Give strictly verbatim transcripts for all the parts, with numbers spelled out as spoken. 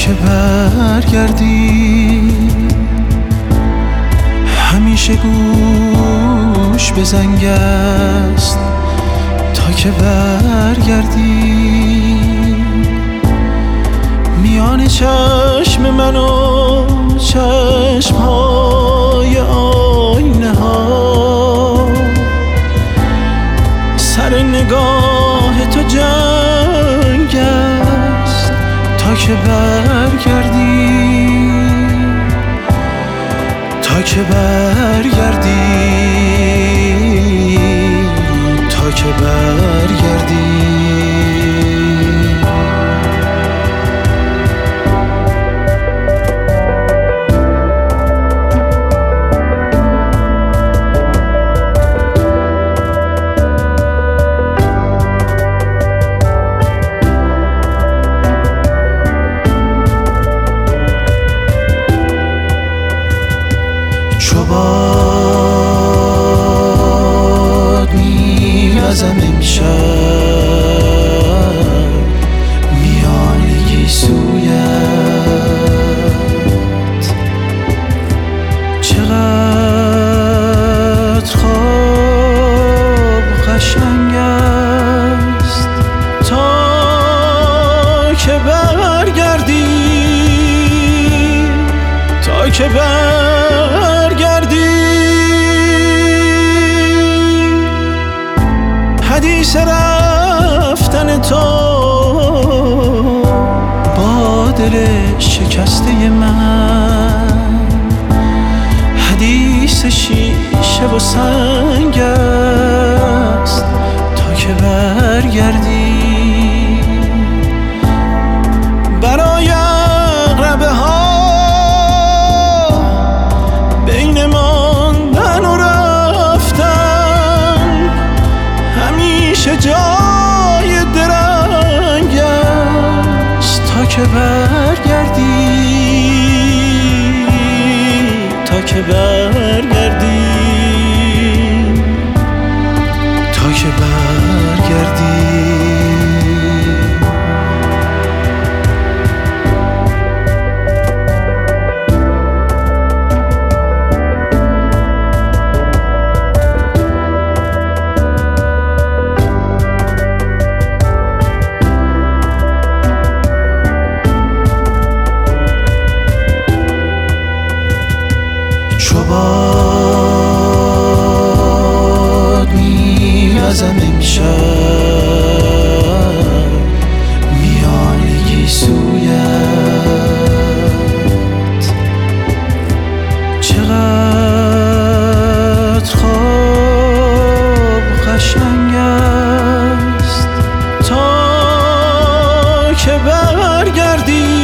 که برگردی، همیشه گوش به زنگ است تا که برگردی. میان چشم من و چشم های آینه ها، سر نگاه تو جنگ است تا که برگردی، تا که برگردی، تا که برگردی. چو باد میوزم امشب میان گیسویت، چقدر خواب قشنگ است تا که برگردی، تا که برگردی. حدیث رفتن تو با دل شکسته من، حدیث شیشه و سنگ است تا که برگردی. برای عقربه ها بین ماندن و رفتن همیشه جای درنگ است تا که برگردی، تا که برگردی، تا که برگردی. چو باد میوزم امشب میان گیسویت، چقدر خواب قشنگ است تا که برگردی،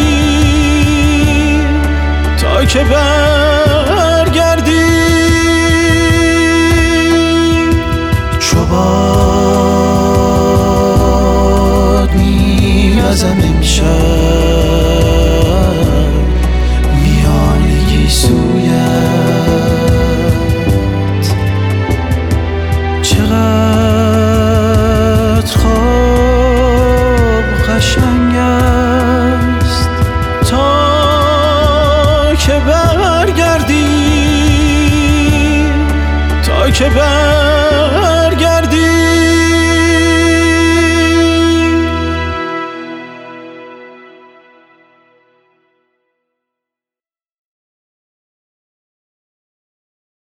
تا که برگردی. چو باد میوزم امشب میان گیسویت، چقدر خواب قشنگ است تا که برگردی، تا که برگردی.